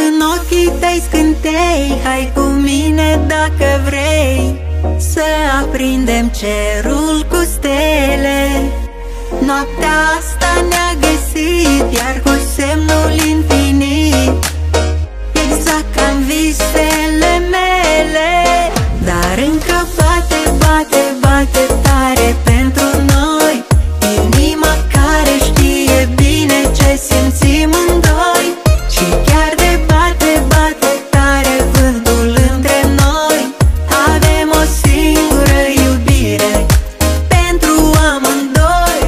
în ochii tăi scântei, hai cu mine dacă vrei să aprindem cerul cu stele. Noaptea asta ne-a găsit, iar cu semnul infinit, exact ca în visele mele. Dar încă bate, bate, bate tare pentru noi inima care știe bine ce simțim în doi. Și chiar de bate, bate tare vântul între noi, avem o singură iubire pentru amândoi.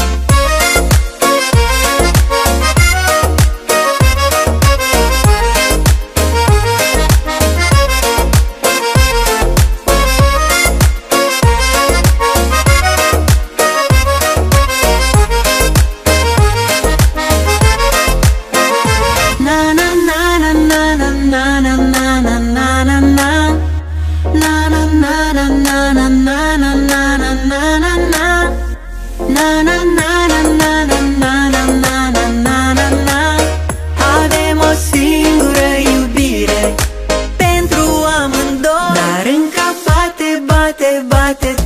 Avem o singură iubire pentru amândoi. Dar încă bate, bate, bate